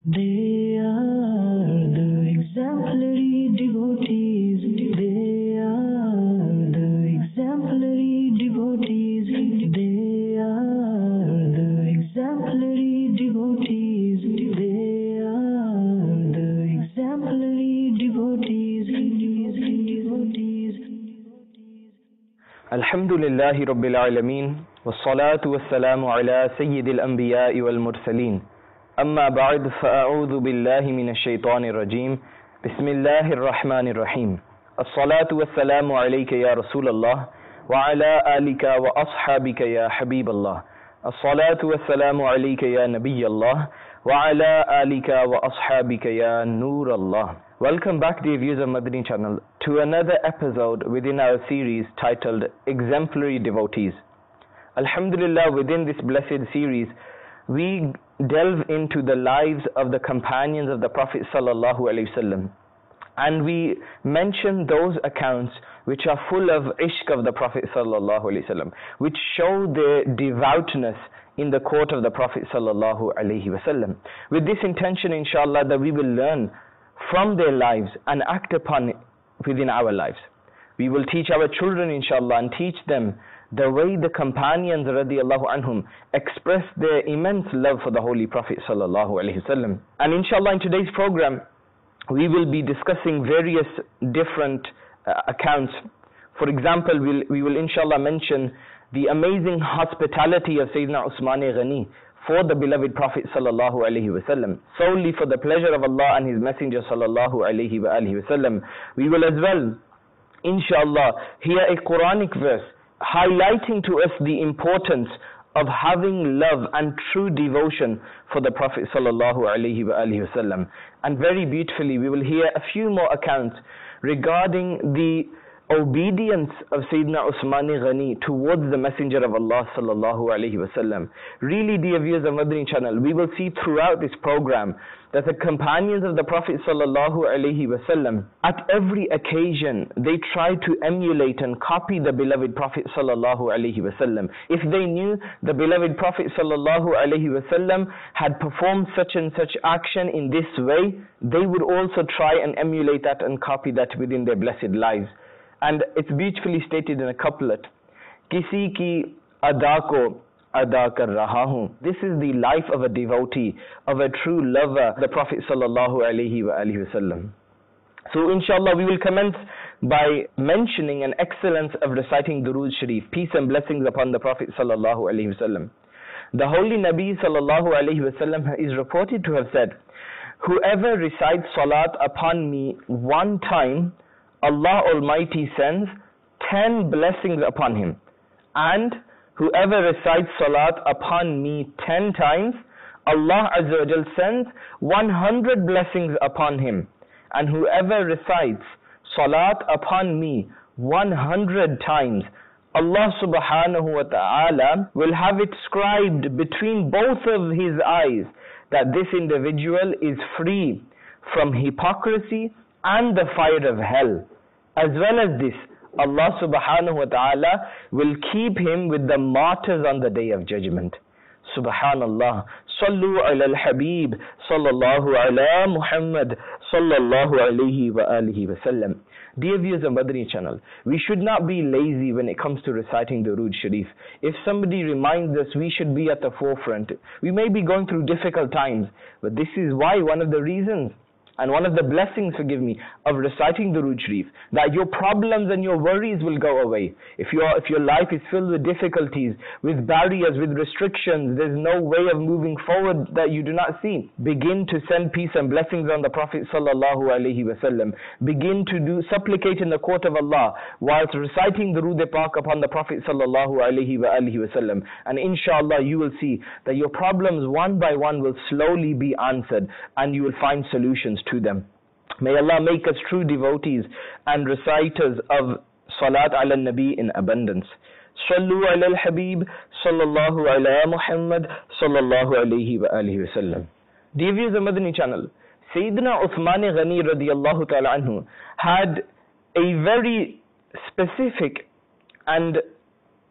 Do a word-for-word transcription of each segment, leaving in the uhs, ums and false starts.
They are the exemplary devotees. They are the exemplary devotees. They are the exemplary devotees. They are the exemplary devotees. Devotees. Alhamdulillahi Rabbil Alameen. Wassalatu wassalamu ala Sayyidil Anbiya'i wal Mursaleen. أما بعد فأعوذ بالله من الشيطان الرجيم بسم الله الرحمن الرحيم الصلاة والسلام عليك يا رسول الله وعلى آلك وأصحابك يا حبيب الله الصلاة والسلام عليك يا نبي الله وعلى آلك وأصحابك يا نور الله. Welcome back, dear viewers of Madani channel, to another episode within our series titled Exemplary Devotees. Alhamdulillah, within this blessed series we delve into the lives of the companions of the Prophet sallallahu alaihi wasallam, and we mention those accounts which are full of ishq of the Prophet sallallahu alaihi wasallam, which show their devoutness in the court of the Prophet sallallahu alaihi wasallam, with this intention, inshallah, that we will learn from their lives and act upon it within our lives. We will teach our children, inshallah, and teach them the way the companions radiallahu anhum expressed their immense love for the Holy Prophet sallallahu alaihi wasallam. And inshallah, in today's program we will be discussing various different uh, accounts. For example, we'll, we will inshallah mention the amazing hospitality of Sayyidina Usman Ghani for the beloved Prophet sallallahu alaihi wasallam, solely for the pleasure of Allah and His Messenger sallallahu alaihi wa alihi wasallam. We will as well inshallah hear a Quranic verse highlighting to us the importance of having love and true devotion for the Prophet sallallahu alaihi wa alihi wasallam. And very beautifully we will hear a few more accounts regarding the obedience of Sayyidina Usman Ghani towards the Messenger of Allah sallallahu alaihi wasallam. Really, dear viewers of Madani channel, we will see throughout this program that the companions of the Prophet sallallahu alaihi wasallam, at every occasion they try to emulate and copy the beloved Prophet sallallahu alaihi wasallam. If they knew the beloved Prophet sallallahu alaihi wasallam had performed such and such action in this way, they would also try and emulate that and copy that within their blessed lives. And it's beautifully stated in a couplet, Kisi ki ada ko ada kar raha hu. This is the life of a devotee, of a true lover, the Prophet sallallahu alaihi wa alihi wasallam. So inshallah we will commence by mentioning an excellence of reciting Durood Sharif, peace and blessings upon the Prophet sallallahu alaihi wasallam. The Holy Nabi sallallahu alaihi wasallam is reported to have said, whoever recites salat upon me one time, Allah Almighty sends ten blessings upon him, and whoever recites salat upon me ten times, Allah Azza wa Jal sends one hundred blessings upon him, and whoever recites salat upon me one hundred times, Allah Subhanahu wa Ta'ala will have it scribed between both of his eyes that this individual is free from hypocrisy and the fire of hell. As well as this, Allah subhanahu wa ta'ala will keep him with the martyrs on the day of judgment. Subhanallah. Sallu ala al-Habib, sallallahu ala Muhammad, sallallahu alayhi wa alihi wa sallam. Dear viewers of Madani channel, we should not be lazy when it comes to reciting the Durood Sharif. If somebody reminds us, we should be at the forefront. We may be going through difficult times, but this is why one of the reasons and one of the blessings, forgive me, of reciting the Durood Sharif, that your problems and your worries will go away. If your if your life is filled with difficulties, with barriers, with restrictions, there's no way of moving forward that you do not see, begin to send peace and blessings on the Prophet sallallahu alaihi wasallam. Begin to do supplicate in the court of Allah whilst reciting the Durood Pak upon the Prophet sallallahu alaihi wa alihi wasallam. And inshallah you will see that your problems one by one will slowly be answered, and you will find solutions to them. May Allah make us true devotees and reciters of Salat ala Nabi in abundance. Sallu ala al-Habib, sallallahu ala Muhammad, sallallahu alayhi wa alihi wa sallam. Dear viewers of Madani channel, Sayyidina Uthman Ghani radiallahu ta'ala anhu had a very specific and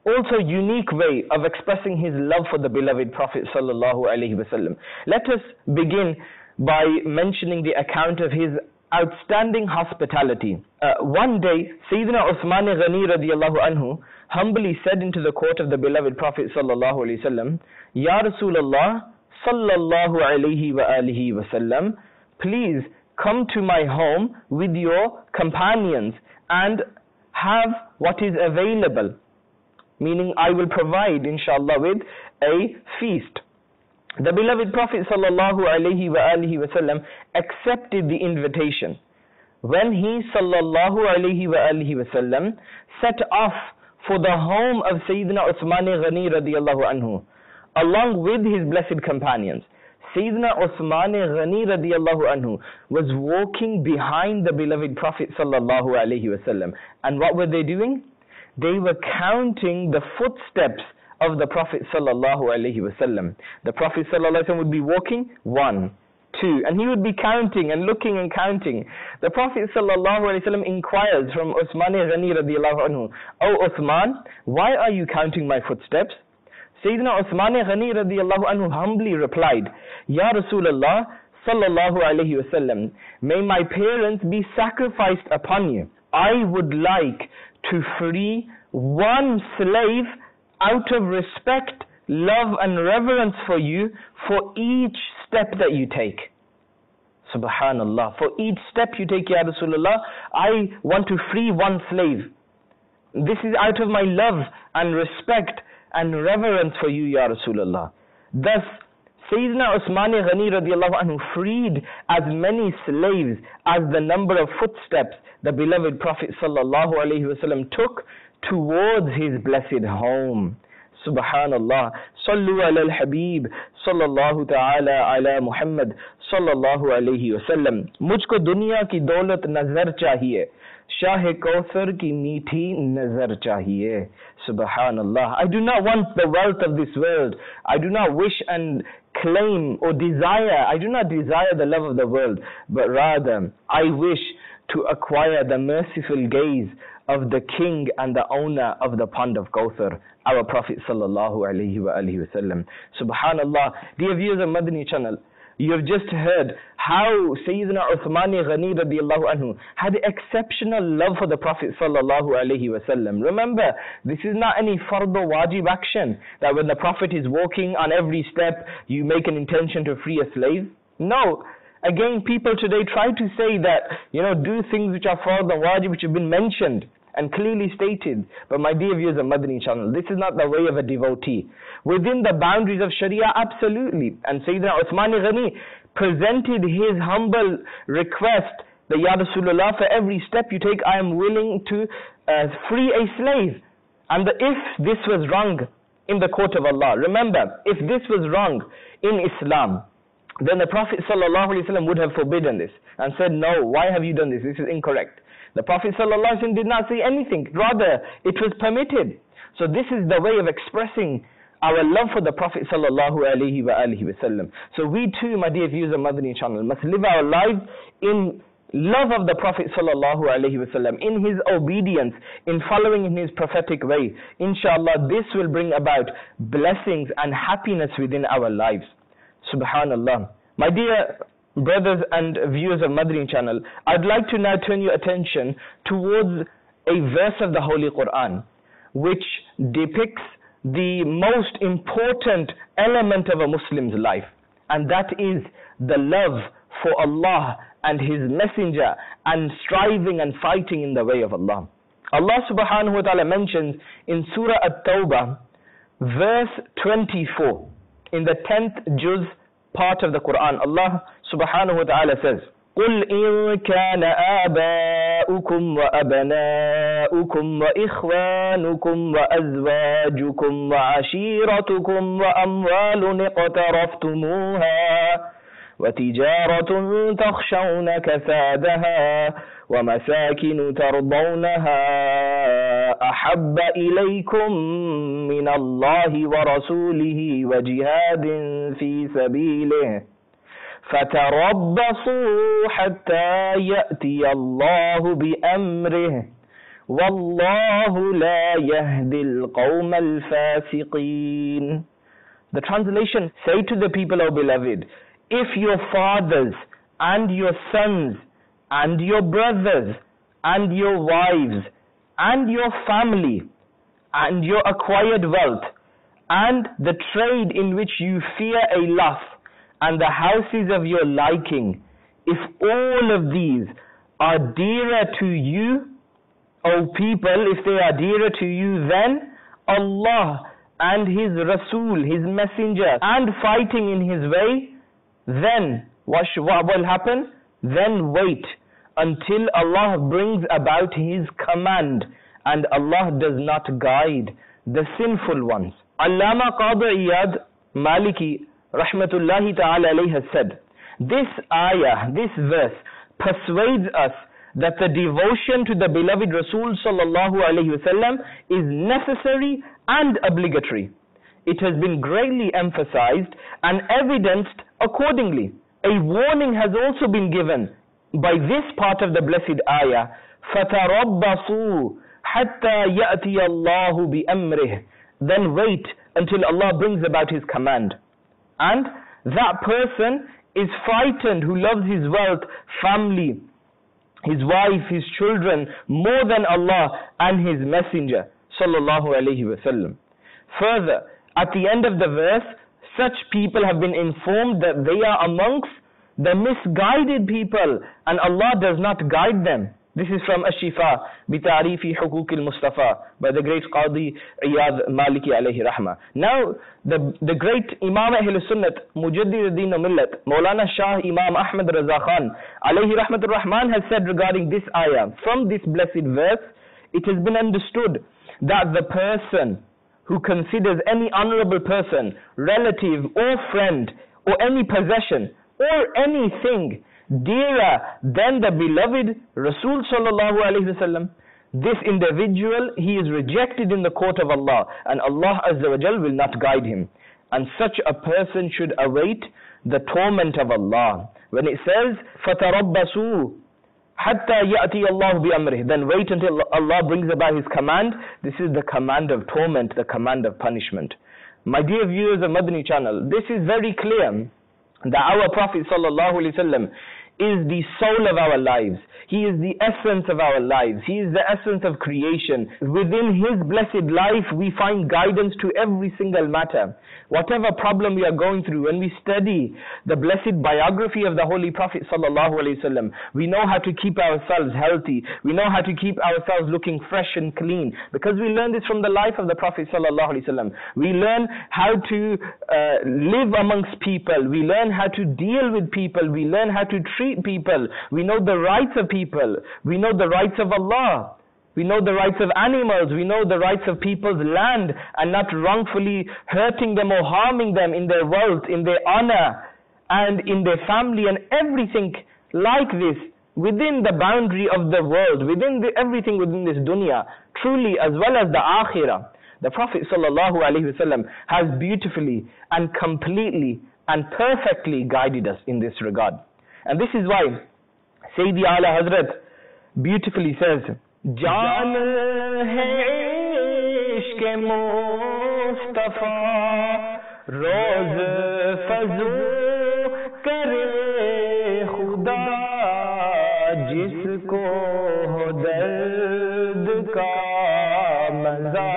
also unique way of expressing his love for the beloved Prophet sallallahu alaihi wasallam. Let us begin by mentioning the account of his outstanding hospitality. Uh, one day, Sayyidina Uthman Ghani radiallahu anhu humbly said into the court of the beloved Prophet sallallahu alaihi wasallam, Ya Rasulullah sallallahu alaihi wa alihi wasallam, please come to my home with your companions and have what is available. Meaning, I will provide, inshallah, with a feast. The beloved Prophet sallallahu alaihi wa alihi wasallam accepted the invitation. When he sallallahu alaihi wa alihi wasallam set off for the home of Sayyidina Uthman Ghani radiallahu anhu, along with his blessed companions, Sayyidina Uthman Ghani radiallahu anhu was walking behind the beloved Prophet sallallahu alaihi wasallam. And what were they doing? They were counting the footsteps of the Prophet sallallahu alaihi wasallam. The Prophet sallallahu alaihi wasallam would be walking, one, two, and he would be counting and looking and counting. The Prophet sallallahu alaihi wasallam inquires from Uthman Ghani radiallahu anhu, "Oh Uthman, why are you counting my footsteps?" Sayyidina Uthman Ghani radiallahu anhu humbly replied, "Ya Rasulullah sallallahu alaihi wasallam, may my parents be sacrificed upon you. I would like to free one slave out of respect, love and reverence for you for each step that you take." Subhanallah. For each step you take, Ya Rasulullah, I want to free one slave. This is out of my love and respect and reverence for you, Ya Rasulullah. Thus, Sayyidina Uthman Ghani radiallahu anhu freed as many slaves as the number of footsteps the beloved Prophet sallallahu alaihi wasallam took towards his blessed home. Subhanallah. Sallu ala al-Habib sallallahu ta'ala ala Muhammad sallallahu alaihi wasallam. Mujhko dunya ki daulat nazar chahiye, Shah-e Kawthar ki meethi nazar chahiye. Subhanallah. I do not want the wealth of this world. I do not wish and claim or desire, I do not desire the love of the world, but rather I wish to acquire the merciful gaze of the king and the owner of the pond of Kawthar, our Prophet sallallahu alaihi wa alihi wasallam. Subhanallah. Dear viewers of Madani channel, you have just heard how Sayyidina Uthman Ghani radiallahu anhu had exceptional love for the Prophet sallallahu alaihi wasallam. Remember, this is not any fard or wajib action that when the Prophet is walking on every step, you make an intention to free a slave. No. Again, people today try to say that, you know, do things which are fard and wajib, which have been mentioned and clearly stated. But my dear viewers of Madani channel, this is not the way of a devotee. Within the boundaries of Sharia, absolutely. And Sayyidina Uthman Ghani presented his humble request that, Ya Rasulullah, for every step you take, I am willing to uh, free a slave. And the, if this was wrong in the court of Allah, remember, if this was wrong in Islam, then the Prophet sallallahu alaihi wasallam would have forbidden this and said, no, why have you done this? This is incorrect. The Prophet sallallahu alaihi wasallam did not say anything. Rather, it was permitted. So this is the way of expressing our love for the Prophet sallallahu alaihi wasallam. So we too, my dear viewers of Madani channel, must live our lives in love of the Prophet sallallahu alaihi wasallam, in his obedience, in following in his prophetic way. Inshallah, this will bring about blessings and happiness within our lives. Subhanallah. My dear brothers and viewers of Madani channel, I'd like to now turn your attention towards a verse of the Holy Quran which depicts the most important element of a Muslim's life, and that is the love for Allah and His Messenger and striving and fighting in the way of Allah. Allah subhanahu wa ta'ala mentions in Surah At-Tawbah verse twenty-four, in the tenth juz part of the Quran, Allah subhanahu wa ta'ala says, قُلْ إِن كَانَ آبَاؤُكُمْ وَأَبْنَاؤُكُمْ وَإِخْوَانُكُمْ وَأَزْوَاجُكُمْ وَعَشِيرَتُكُمْ وَأَمْوَالٌ اقْتَرَفْتُمُوهَا وَتِجَارَةٌ تَخْشَوْنَ كَسَادَهَا وَمَسَاكِنُ تَرْضَوْنَهَا أَحَبَّ إِلَيْكُمْ مِنَ اللَّهِ وَرَسُولِهِ وَجِهَادٍ فِي سَبِيلِهِ فَتَرَبَّصُوا حَتَّى يَأْتِيَ اللَّهُ بِأَمْرِهِ وَاللَّهُ لَا يَهْدِي الْقَوْمَ الْفَاسِقِينَ. The translation, say to the people, O beloved, if your fathers and your sons and your brothers and your wives and your family and your acquired wealth and the trade in which you fear a loss and the houses of your liking, if all of these are dearer to you, O people, if they are dearer to you, then Allah and His Rasul, His Messenger, and fighting in His way, then what, sh- what will happen? Then wait until Allah brings about His command, and Allah does not guide the sinful ones. Allama Qadi Iyad Maliki Rahmatullahi Ta'ala alayhi has said, this ayah, this verse persuades us that the devotion to the beloved Rasul Sallallahu Alaihi Wasallam is necessary and obligatory. It has been greatly emphasized and evidenced accordingly. A warning has also been given by this part of the blessed ayah, فَتَرَبَّصُوا حَتَّى يَأْتِيَ اللَّهُ بِأَمْرِهِ. Then wait until Allah brings about His command. And that person is frightened who loves his wealth, family, his wife, his children, more than Allah and His Messenger Sallallahu Alaihi Wasallam. Further, at the end of the verse, such people have been informed that they are amongst the misguided people and Allah does not guide them. This is from Ash-Shifa bi Ta'rifi Huquq al-Mustafa by the great Qadi Iyad Maliki alayhi rahma. Now, the, the great Imam Ahl Sunnat, Mujaddid al-Din al-Millat, Maulana Shah Imam Ahmad Raza Khan alayhi rahmatur rahman has said regarding this ayah, from this blessed verse, it has been understood that the person who considers any honorable person, relative or friend, or any possession, or anything dearer than the beloved Rasul Sallallahu Alaihi Wasallam, this individual, he is rejected in the court of Allah, and Allah Azza wa Jal will not guide him. And such a person should await the torment of Allah. When it says, فَتَرَبَّصُوا حَتَّى يَأْتِيَ اللَّهُ بِأَمْرِهِ, then wait until Allah brings about His command. This is the command of torment, the command of punishment. My dear viewers of Madani channel, this is very clear that our Prophet Sallallahu Alaihi Wasallam is the soul of our lives. He is the essence of our lives. He is the essence of creation. Within His blessed life, we find guidance to every single matter. Whatever problem we are going through, when we study the blessed biography of the Holy Prophet Sallallahu Alaihi Wasallam, we know how to keep ourselves healthy. We know how to keep ourselves looking fresh and clean, because we learn this from the life of the Prophet Sallallahu Alaihi Wasallam. We learn how to uh, live amongst people. We learn how to deal with people. We learn how to treat people. We know the rights of people. We know the rights of Allah. We know the rights of animals. We know the rights of people's land, and not wrongfully hurting them or harming them in their wealth, in their honor, and in their family, and everything like this within the boundary of the world, within the, everything within this dunya, truly, as well as the akhirah. The Prophet Sallallahu Alaihi Wasallam has beautifully and completely and perfectly guided us in this regard. And this is why Sayyidi Ala Hazrat beautifully says, Jaan hai ishq Mustafa, roz fazoo kare khuda, jisko ho dard ka maza,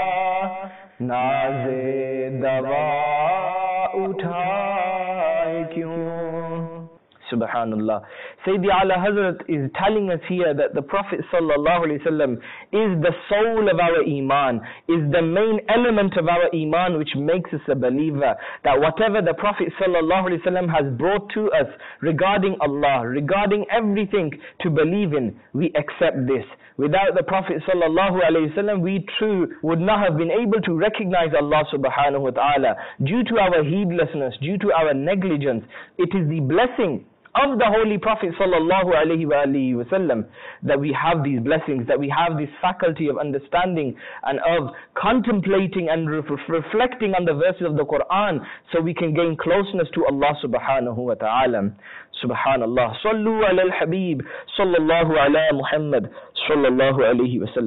naze dawa uthaye kyun. Subhanallah. Sayyidi Ala Hazrat is telling us here that the Prophet Sallallahu Alaihi Wasallam is the soul of our Iman, is the main element of our Iman which makes us a believer. That whatever the Prophet Sallallahu Alaihi Wasallam has brought to us regarding Allah, regarding everything to believe in, we accept this. Without the Prophet Sallallahu Alaihi Wasallam, we too would not have been able to recognize Allah Subhanahu Wa Ta'ala. Due to our heedlessness, due to our negligence, it is the blessing of the Holy Prophet Sallallahu Alaihi Wasallam that we have these blessings, that we have this faculty of understanding and of contemplating and re reflecting on the verses of the Quran, so we can gain closeness to Allah Subhanahu Wa Ta'ala. Subhanallah. Sallu ala al-Habib Sallallahu ala Muhammad Sallallahu Alaihi Wasallam.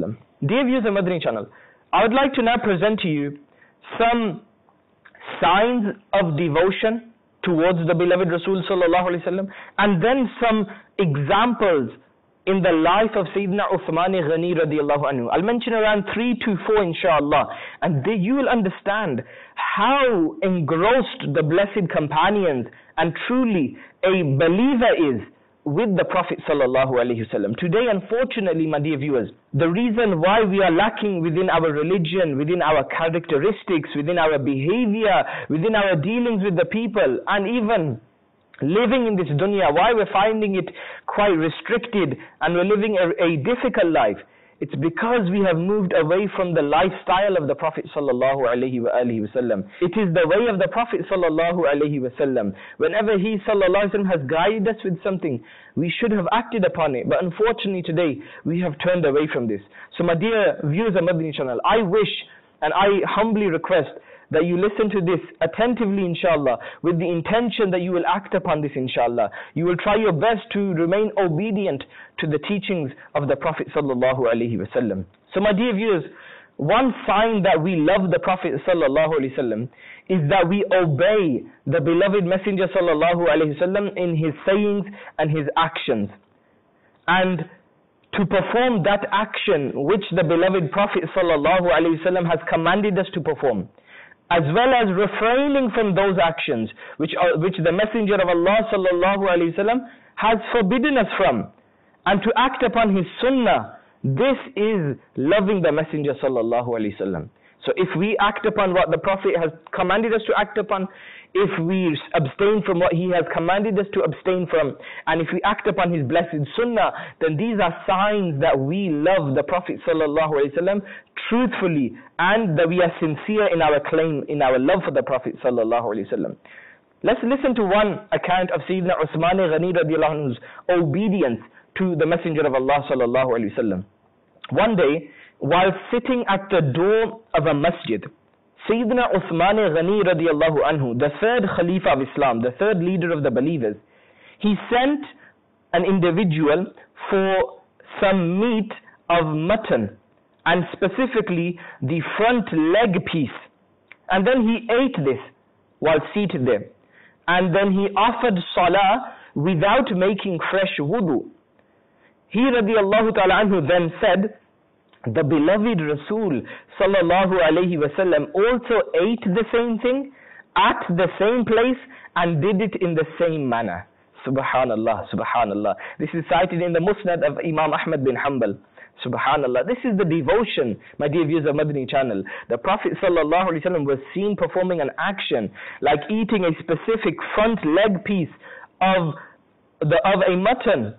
Dear viewers of Madani channel, I would like to now present to you some signs of devotion towards the beloved Rasul sallallahu alaihi wasallam, and then some examples in the life of Sayyidina Uthman Ghani radiallahu anhu. I'll mention around three to four inshallah, and they, you will understand how engrossed the blessed companions and truly a believer is with the Prophet sallallahu alaihi wasallam. Today, unfortunately, my dear viewers, the reason why we are lacking within our religion, within our characteristics, within our behavior, within our dealings with the people, and even living in this dunya, why we're finding it quite restricted and we're living a, a difficult life, it's because we have moved away from the lifestyle of the Prophet sallallahu alaihi wasallam. It is the way of the Prophet sallallahu alaihi wasallam. Whenever he sallallahu alaihi wasallam has guided us with something, we should have acted upon it. But unfortunately today, we have turned away from this. So my dear viewers of Madani channel, I wish and I humbly request that you listen to this attentively inshallah, with the intention that you will act upon this inshallah. You will try your best to remain obedient to the teachings of the Prophet sallallahu alaihi wasallam. So my dear viewers, one sign that we love the Prophet sallallahu alaihi wasallam is that we obey the beloved Messenger sallallahu alaihi wasallam in his sayings and his actions, and to perform that action which the beloved Prophet sallallahu alaihi wasallam has commanded us to perform, as well as refraining from those actions which are, which the Messenger of Allah sallallahu alaihi wasallam has forbidden us from, and to act upon his sunnah. This is loving the Messenger sallallahu alaihi wasallam. So if we act upon what the Prophet has commanded us to act upon, if we abstain from what he has commanded us to abstain from, and if we act upon his blessed sunnah, then these are signs that we love the Prophet sallallahu alaihi wasallam truthfully, and that we are sincere in our claim, in our love for the Prophet sallallahu alaihi wasallam. Let's listen to one account of Sayyidina Uthman Ghani radiallahu anhu's obedience to the Messenger of Allah sallallahu alaihi wasallam. One day, while sitting at the door of a masjid, Sayyidina Uthman Ghani radiallahu anhu, the third Khalifa of Islam, the third leader of the believers, he sent an individual for some meat of mutton, and specifically the front leg piece. And then he ate this while seated there. And then he offered salah without making fresh wudu. He radiallahu ta'ala anhu then said, the beloved Rasul sallallahu alayhi wasallam also ate the same thing at the same place and did it in the same manner. Subhanallah, subhanallah. This is cited in the Musnad of Imam Ahmad bin Hanbal. Subhanallah. This is the devotion, my dear viewers of Madani channel. The Prophet sallallahu alaihi wasallam was seen performing an action like eating a specific front leg piece of the of a mutton,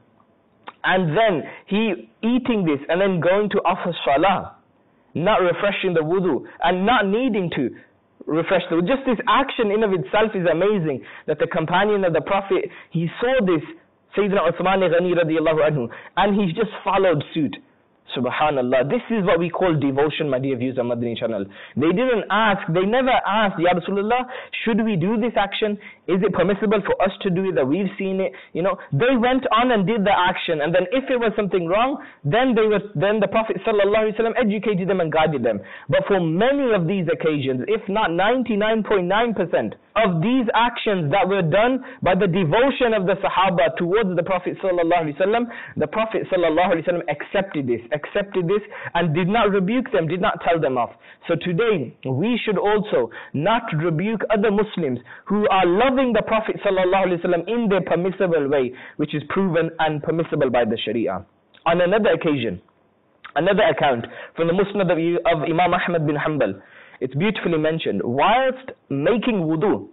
and then he eating this and then going to offer salah, not refreshing the wudu and not needing to refresh the wudu. Just this action in of itself is amazing, that the companion of the Prophet, he saw this, Sayyidina Uthman Ghani radiallahu anhu, and he just followed suit. Subhanallah. This is what we call devotion, my dear viewers of Madani channel. They didn't ask, they never asked, Ya Rasulullah, should we do this action? Is it permissible for us to do it, that we've seen it? You know, they went on and did the action, and then if it was something wrong, then they were, then the Prophet sallallahu alaihi wasallam educated them and guided them. But for many of these occasions, if not ninety-nine point nine percent of these actions that were done by the devotion of the Sahaba towards the Prophet sallallahu alaihi wasallam, the Prophet sallallahu alaihi wasallam accepted this, accepted this, and did not rebuke them, did not tell them off. So today, we should also not rebuke other Muslims who are loving the Prophet sallallahu alaihi wasallam in their permissible way, which is proven and permissible by the Sharia. On another occasion, another account from the Musnad of, of Imam Ahmad bin Hanbal, it's beautifully mentioned, whilst making wudu,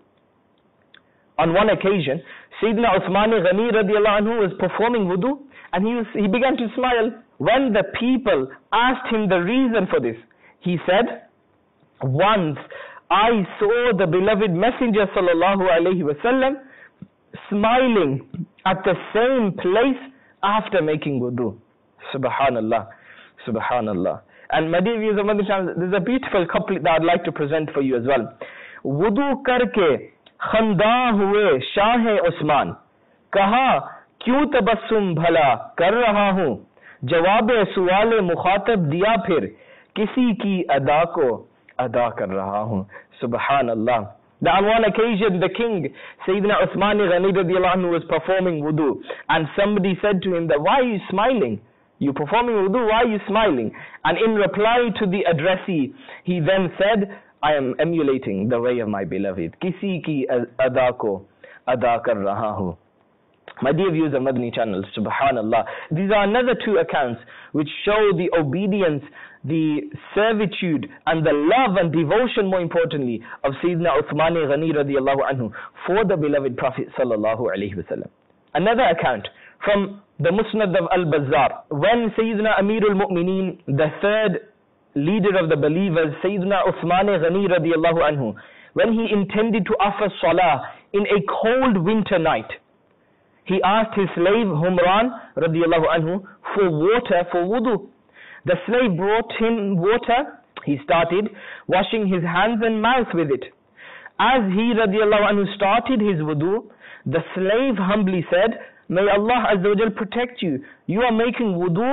on one occasion, Sayyidina Uthman Ghani radiallahu anhu was performing wudu, and he, was, he began to smile. When the people asked him the reason for this, he said, once I saw the beloved Messenger sallallahu alayhi wasallam smiling at the same place after making wudu. Subhanallah, subhanallah. And my dear viewers of Madani channel, there's a beautiful couplet that I'd like to present for you as well. Wudu karke khanda hue Shah-e Usman, kaha kyun tabassum bhala kar raha hu, जवाब सवाल मुखातब दिया फिर किसी की अदा को अदा कर रहा हूँ. Subhanallah. That on one occasion the king Sayyidina Uthman Ghani radiallahu anhu was performing wudu, and somebody said to him that, why are you smiling? You're performing wudu, why are you smiling? And in reply to the addressee, he then said, I am emulating the way of my beloved. Kisi ki ada ko ada kar raha hu. My dear viewers of Madani channel, subhanallah. These are another two accounts which show the obedience, the servitude and the love and devotion, more importantly, of Sayyidina Uthman Ghani radiallahu anhu for the beloved Prophet sallallahu alaihi wasallam. Another account from the Musnad of Al-Bazzar, when Sayyidina Amirul Mu'mineen, the third leader of the believers, Sayyidina Uthman Ghani radiallahu anhu, when he intended to offer salah in a cold winter night, he asked his slave Humran radiallahu anhu for water for wudu. The slave brought him water. He started washing his hands and mouth with it. As he radiallahu anhu started his wudu, the slave humbly said, may Allah Azza wa Jal protect you. You are making wudu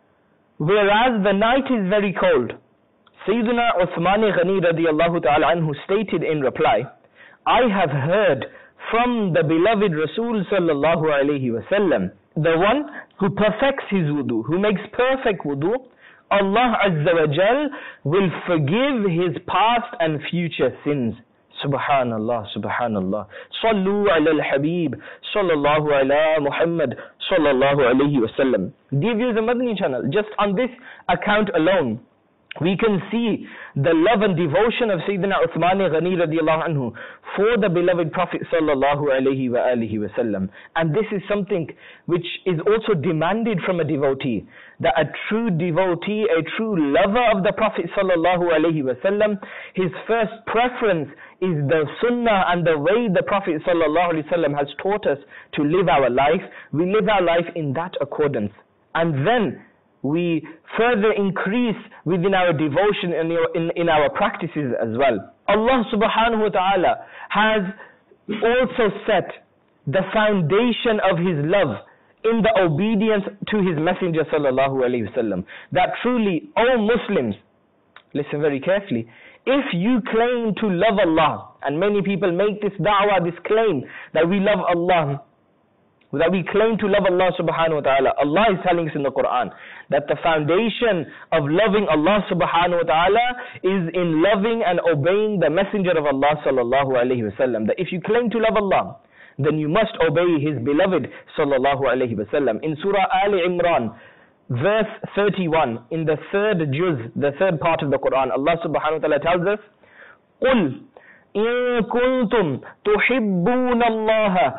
whereas the night is very cold. Sayyidina Uthman Ghani radiallahu ta'ala anhu stated in reply, I have heard from the beloved Rasul sallallahu alayhi wasallam, the one who perfects his wudu, who makes perfect wudu, Allah Azza wa Jal will forgive his past and future sins. Subhanallah, subhanallah. Sallu ala al-Habib, sallallahu ala Muhammad, sallallahu alayhi wasallam. Dear viewers of Madani channel, just on this account alone, we can see the love and devotion of Sayyidina Uthman Ghani radiallahu anhu for the beloved Prophet sallallahu alayhi wa alihi wasallam. And this is something which is also demanded from a devotee, that a true devotee, a true lover of the Prophet sallallahu alayhi wasallam, his first preference is the sunnah and the way the Prophet sallallahu alayhi wasallam has taught us to live our life. We live our life in that accordance. And then we further increase within our devotion and in, in, in our practices as well. Allah subhanahu wa ta'ala has also set the foundation of His love in the obedience to His Messenger sallallahu alayhi wasallam. That truly, all Muslims, listen very carefully, if you claim to love Allah, and many people make this da'wah, this claim that we love Allah, that we claim to love Allah subhanahu wa ta'ala, Allah is telling us in the Quran that the foundation of loving Allah subhanahu wa ta'ala is in loving and obeying the Messenger of Allah sallallahu alayhi wasallam. That if you claim to love Allah, then you must obey His beloved sallallahu alayhi wasallam. In Surah Ali Imran, verse thirty-one, in the third juz, the third part of the Quran, Allah subhanahu wa ta'ala tells us, قُلْ إن كنتم تحبون الله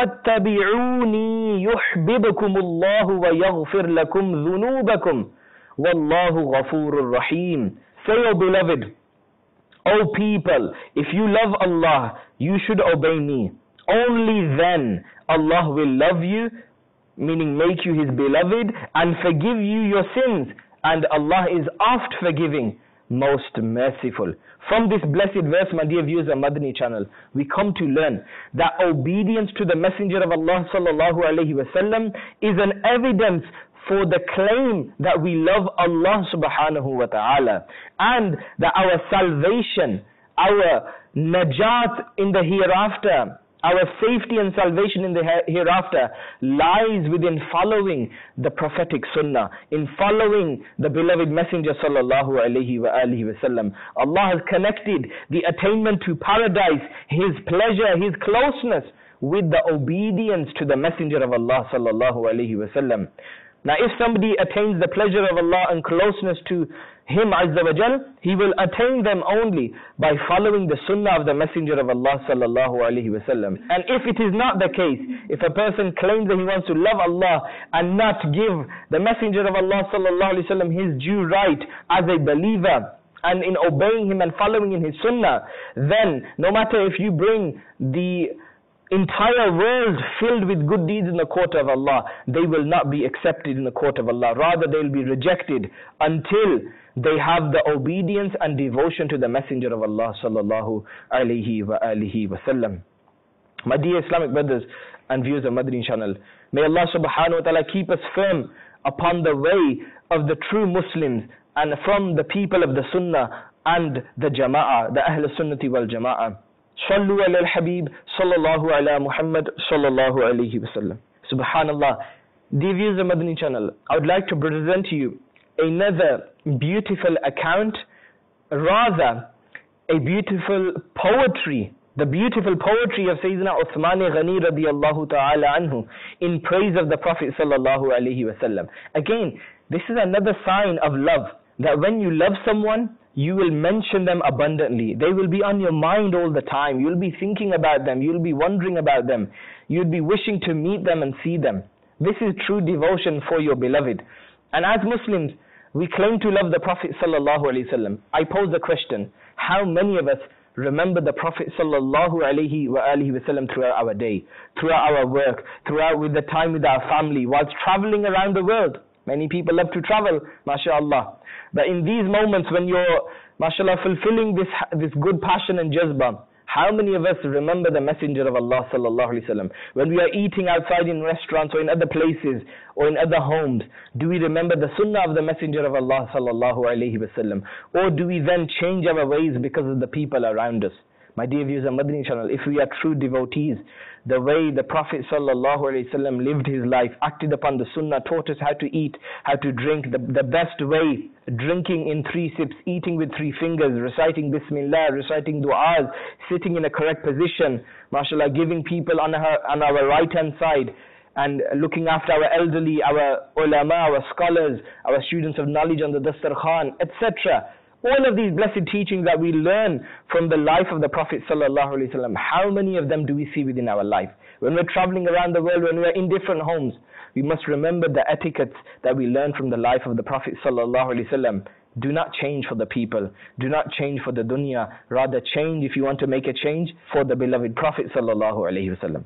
فاتبعوني يحببكم الله ويغفر لكم ذنوبكم والله غفور رحيم. Say, O beloved, O people, if you love Allah, you should obey me. Only then Allah will love you, meaning make you His beloved, and forgive you your sins. And Allah is oft forgiving, most merciful. From this blessed verse, my dear viewers of Madani channel, we come to learn that obedience to the Messenger of Allah sallallahu alayhi wasallam is an evidence for the claim that we love Allah subhanahu wa ta'ala, and that our salvation, our najat in the hereafter, our safety and salvation in the hereafter lies within following the prophetic sunnah, in following the beloved Messenger sallallahu alayhi wa alihi wasallam. Allah has connected the attainment to paradise, His pleasure, His closeness with the obedience to the Messenger of Allah sallallahu alayhi wasallam. Now if somebody attains the pleasure of Allah and closeness to Him Azza wa Jal, he will attain them only by following the sunnah of the Messenger of Allah sallallahu alayhi wasallam. And if it is not the case, if a person claims that he wants to love Allah and not give the Messenger of Allah sallallahu alayhi wasallam his due right as a believer, and in obeying him and following in his sunnah, then no matter if you bring the entire world filled with good deeds in the court of Allah, they will not be accepted in the court of Allah. Rather, they will be rejected until they have the obedience and devotion to the Messenger of Allah sallallahu alayhi wa alihi wa sallam. My dear Islamic brothers and viewers of Madani channel, may Allah subhanahu wa ta'ala keep us firm upon the way of the true Muslims and from the people of the Sunnah and the Jama'ah, the Ahl Sunnati wal Jama'ah. Sallu ala al-Habib, sallallahu ala Muhammad, sallallahu alayhi wa sallam. Subhanallah. Dear viewers of Madani channel, I would like to present to you another beautiful account, rather a beautiful poetry, the beautiful poetry of Sayyidina Uthman Ghani radiyallahu ta'ala anhu in praise of the Prophet sallallahu alayhi wa sallam. Again, this is another sign of love, that when you love someone, you will mention them abundantly. They will be on your mind all the time. You'll be thinking about them. You'll be wondering about them. You'll be wishing to meet them and see them. This is true devotion for your beloved. And as Muslims, we claim to love the Prophet sallallahu alaihi wasallam. I pose the question, how many of us remember the Prophet sallallahu alaihi wasallam throughout our day, throughout our work, throughout with the time with our family, whilst traveling around the world? Many people love to travel, mashallah. But in these moments when you're, mashallah, fulfilling this this good passion and jazba, how many of us remember the Messenger of Allah sallallahu alaihi wasallam? When we are eating outside in restaurants or in other places or in other homes, do we remember the sunnah of the Messenger of Allah sallallahu alaihi wasallam? Or do we then change our ways because of the people around us? My dear viewers of Madani channel, if we are true devotees, the way the Prophet sallallahu alaihi wasallam lived his life, acted upon the sunnah, taught us how to eat, how to drink, the, the best way, drinking in three sips, eating with three fingers, reciting Bismillah, reciting du'as, sitting in a correct position, mashallah, giving people on our, on our right hand side, and looking after our elderly, our ulama, our scholars, our students of knowledge on the Dastarkhan, et cetera. All of these blessed teachings that we learn from the life of the Prophet sallallahu alaihi wasallam, how many of them do we see within our life? When we're traveling around the world, when we're in different homes, we must remember the etiquettes that we learn from the life of the Prophet sallallahu alaihi wasallam. Do not change for the people. Do not change for the dunya. Rather change, if you want to make a change, for the beloved Prophet sallallahu alaihi wasallam.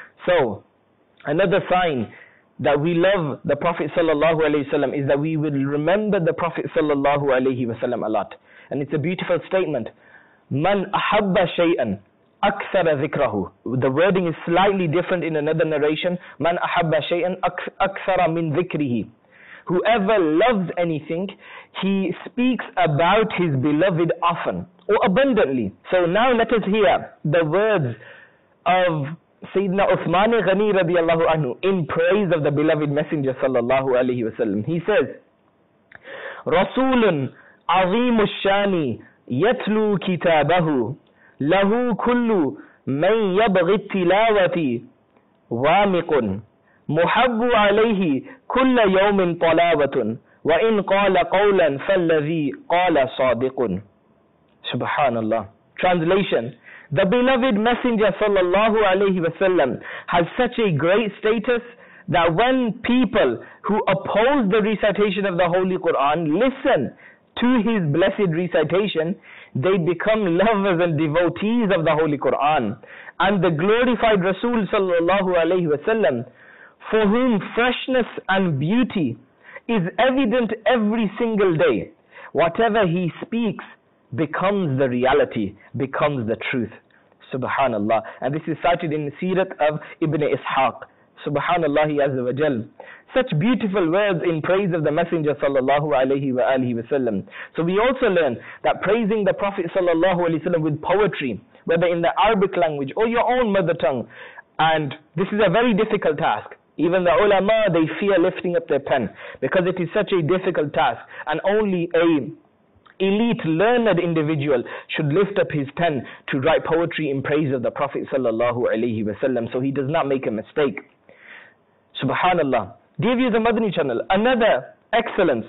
So, another sign that we love the Prophet sallallahu alaihi wasallam is that we will remember the Prophet sallallahu alaihi wasallam a lot. And it's a beautiful statement. Man ahabba shay'an akthara dhikrahu. The wording is slightly different in another narration. Man ahabba shay'an akthara min dhikrihi. Whoever loves anything, he speaks about his beloved often or abundantly. So now let us hear the words of Sayyidina Uthman Ghani radiyallahu anhu in praise of the beloved Messenger sallallahu alayhi wa sallam. He says, Rasulun azimu shani yatlu kitabahu lahu kullu man yabghi tilawati wamiqun muhabbu alayhi kulla yawmin talawatun wa in qala qawlan falladhi qala sadiqun. Subhanallah. Translation: the beloved Messenger sallallahu alaihi wasallam has such a great status that when people who oppose the recitation of the Holy Quran listen to his blessed recitation, they become lovers and devotees of the Holy Quran. And the glorified Rasul sallallahu alaihi wasallam, for whom freshness and beauty is evident every single day, whatever he speaks becomes the reality, becomes the truth. Subhanallah. And this is cited in the Sirat of Ibn Ishaq. Subhanallah azza wa jal. Such beautiful words in praise of the Messenger sallallahu alayhi wa alihi wa sallam. So we also learn that praising the Prophet sallallahu alayhi wa sallam with poetry, whether in the Arabic language or your own mother tongue, and this is a very difficult task. Even the ulama, they fear lifting up their pen because it is such a difficult task, and only a elite learned individual should lift up his pen to write poetry in praise of the Prophet sallallahu alaihi wasallam, so he does not make a mistake. Subhanallah. Dear viewers of Madani channel, another excellence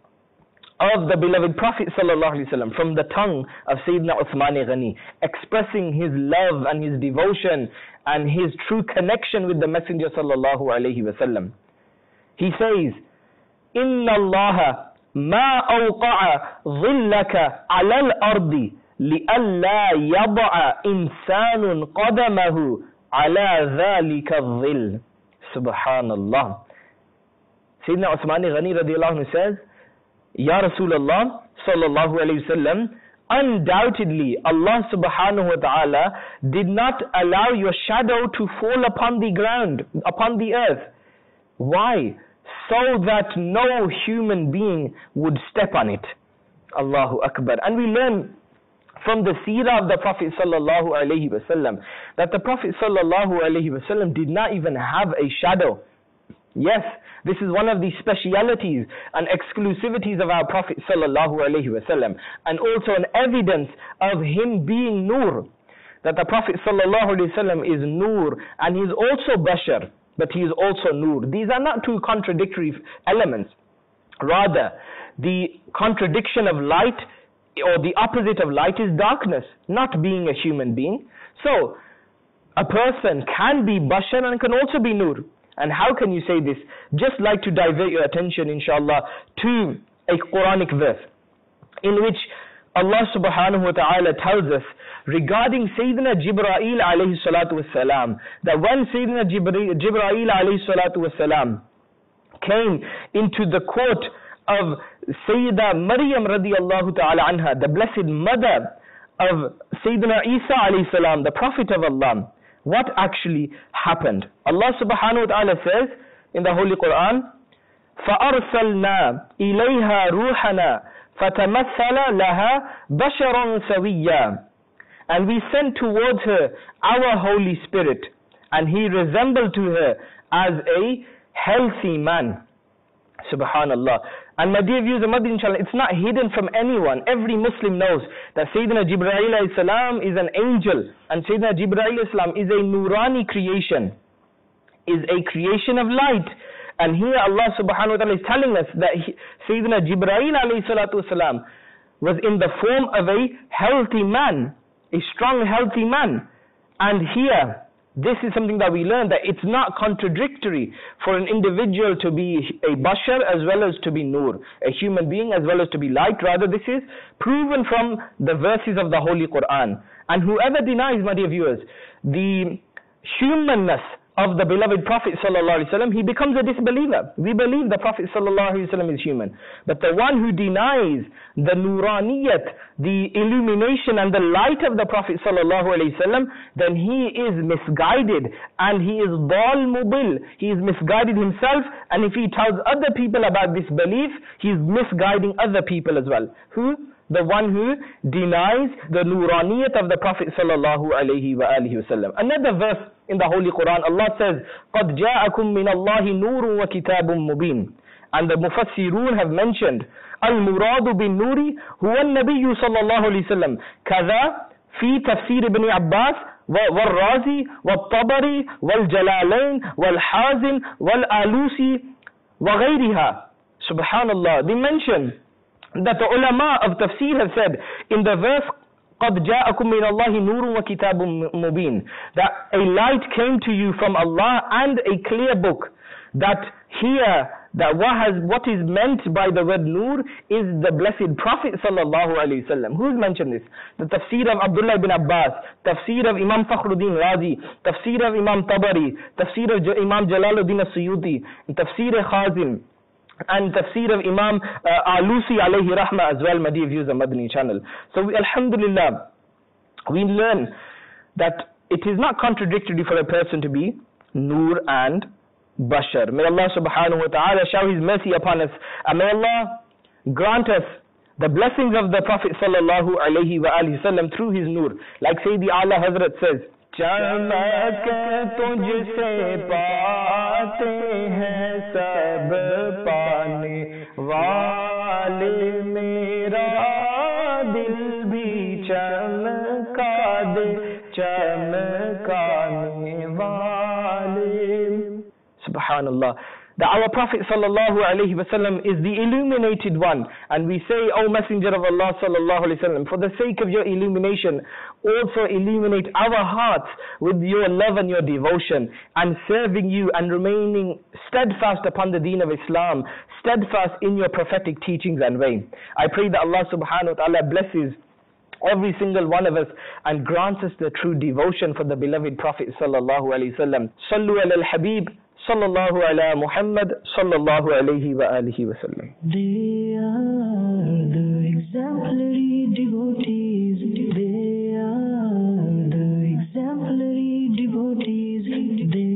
of the beloved Prophet sallallahu alaihi wasallam from the tongue of Sayyidina Uthman Ghani, expressing his love and his devotion and his true connection with the Messenger sallallahu alaihi wasallam. He says, Inna Allah ما أوقع ظلك على الأرض لئلا يضع إنسان قدمه على ذلك الظل. Subhanallah. Sayyidina Uthman Ghani radiallahu anhu says, Ya Rasulullah sallallahu alayhi wasallam, undoubtedly Allah subhanahu wa ta'ala did not allow your shadow to fall upon the ground, upon the earth. Why? so that no human being would step on it. Allahu Akbar. And we learn from the seerah of the Prophet sallallahu alaihi wasallam that the Prophet sallallahu alaihi wasallam did not even have a shadow. Yes, this is one of the specialities and exclusivities of our Prophet sallallahu alaihi wasallam, and also an evidence of him being Nur, that the Prophet sallallahu alaihi wasallam is Nur, and he is also Bashar, but he is also Nur. These are not two contradictory elements. Rather, the contradiction of light, or the opposite of light, is darkness, not being a human being. So, a person can be Bashar and can also be Nur. And how can you say this? Just like to divert your attention, inshallah, to a Quranic verse in which Allah subhanahu wa ta'ala tells us regarding Sayyidina Jibreel alayhi salatu wasalam, that when Sayyidina Jibreel alayhi salatu wasalam came into the court of Sayyida Maryam radiyallahu ta'ala anha, the blessed mother of Sayyidina Isa alayhi salam, the Prophet of Allah, what actually happened? Allah subhanahu wa ta'ala says in the Holy Quran, فَأَرْسَلْنَا إِلَيْهَا رُوحَنَا فَتَمَثَّلَ لَهَا بَشَرًا سَوِيًّا. And we sent towards her our Holy Spirit, and he resembled to her as a healthy man. Subhanallah. And my dear viewers, inshallah, it's not hidden from anyone. Every Muslim knows that Sayyidina Jibreel alayhi salam is an angel, and Sayyidina Jibreel alayhi salam is a nurani creation, is a creation of light. And here Allah subhanahu wa ta'ala is telling us that he, Sayyidina Jibreel alayhi salatu wasalam was in the form of a healthy man, a strong healthy man. And here, this is something that we learn, that it's not contradictory for an individual to be a bashar as well as to be nur, a human being as well as to be light. Rather, this is proven from the verses of the Holy Quran. And whoever denies, my dear viewers, the humanness of the beloved Prophet sallallahu alaihi wasallam, he becomes a disbeliever. We believe the Prophet sallallahu alaihi wasallam is human, but the one who denies the nuraniyat, the illumination and the light of the Prophet sallallahu alaihi wasallam, then he is misguided, and he is dal mubil. He is misguided himself, and if he tells other people about this belief, he is misguiding other people as well. Who? The one who denies the nuraniyat of the Prophet sallallahu alaihi wa alihi wasallam. Another verse in the Holy Quran, Allah says, قَدْ جَاءَكُم مِّنَ اللَّهِ نُورٌ وَكِتَابٌ مُبِينٌ. And the Mufassirun have mentioned, الْمُرَادُ بِالنُّورِ هُوَ النَّبِيُّ صلى الله عليه وسلم كذا في تفسير ابن عباس والرازي والطبري والجلالين والحازم والآلوسي وغيرها. Subhanallah, they mention that the ulama of tafsir have said in the verse قَدْ جَاءَكُم مِّنَ اللَّهِ نُورٌ وَكِتَابٌ مُبِينٌ, that a light came to you from Allah and a clear book. That here, that what has what is meant by the word nur is the blessed Prophet sallallahu alaihi wasallam. Who's mentioned this? The tafsir of Abdullah ibn Abbas, tafsir of Imam Fakhruddin Razi, tafsir of Imam Tabari, tafsir of Imam Jalaluddin as-Suyuti, tafsir Khazin, and tafsir of Imam uh, Alusi alayhi rahma as well, my dear viewers of Madani channel. So we, alhamdulillah, we learn that it is not contradictory for a person to be nur and bashar. May Allah subhanahu wa ta'ala shower his mercy upon us, and may Allah grant us the blessings of the Prophet sallallahu alayhi wa alihi wasallam through his nur. Like Sayyidi Ala Hazrat says, चमक तुझसे पाते हैं सब पाने वाले, मेरा दिल भी चमका दे चमकाने वाले. Subhanallah. That our Prophet sallallahu alaihi wasallam is the illuminated one, and we say, O Messenger of Allah sallallahu alaihi wasallam, for the sake of your illumination, also illuminate our hearts with your love and your devotion, and serving you and remaining steadfast upon the deen of Islam, steadfast in your prophetic teachings and way. I pray that Allah subhanahu wa ta'ala blesses every single one of us and grants us the true devotion for the beloved Prophet sallallahu alaihi wasallam. Sallu ala al-Habib sallallahu ala Muhammad sallallahu alayhi wa alihi wa sallam. They are the exemplary devotees. They are the exemplary devotees. They